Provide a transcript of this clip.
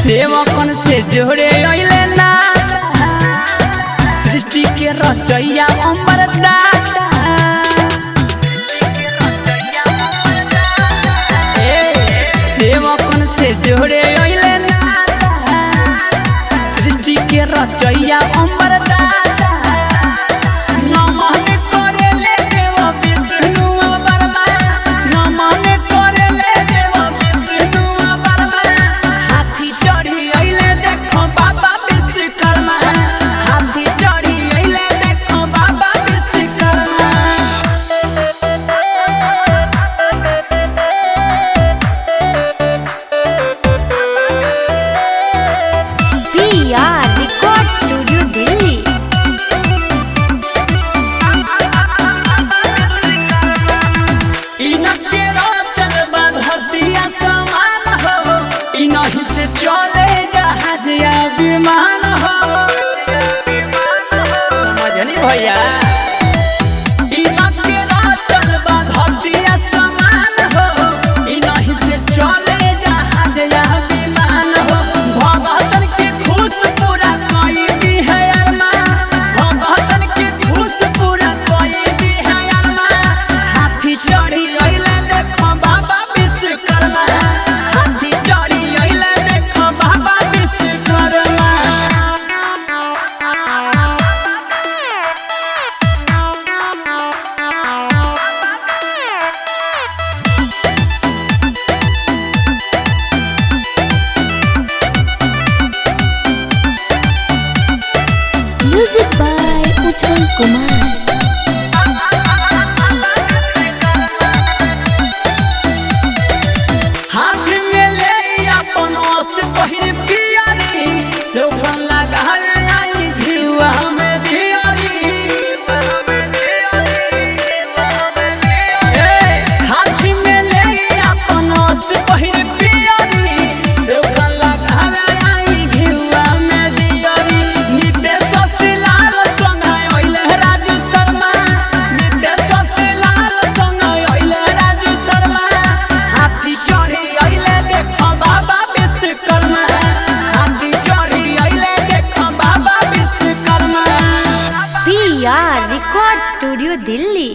सेवकन से जोड़े अइले ना सृष्टि के रचैया अमर दाता। सेवकन से जोड़े अइले ना सृष्टि के रचैया अमर दाता। इनही से चले जहाज या विमान हो, समझनी भैया। इनके चल बा धरतिया समान हो, इनही से चले जहाज या विमान हो। भगतन के खुश पूरा कोई दी है अरमान, भगतन के खुश पूरा कोई दी है अरमान। हाथी चढ़ी अइले देखो बाबा विश्वकर्मा, हाथी चढ़ी म्यूजिक बाय उज्जवल कुमार। हाथ में ले अपन अस्त्र पहिर पियारी, सोफन लगा आई घिवा में दियारी। हाथ में ले अपन अस्त्र पहिर पियारी, सोफन लगा आई घिवा में दियारी। नितेश लाल संग अइले राजू शर्मा, नितेश लाल संग अइले राजू शर्मा। हाथी चढ़ी अइले देखो बाबा विश्वकर्मा, हाथी चढ़ी अइले देखो बाबा Vishwakarma. PR record studio Delhi.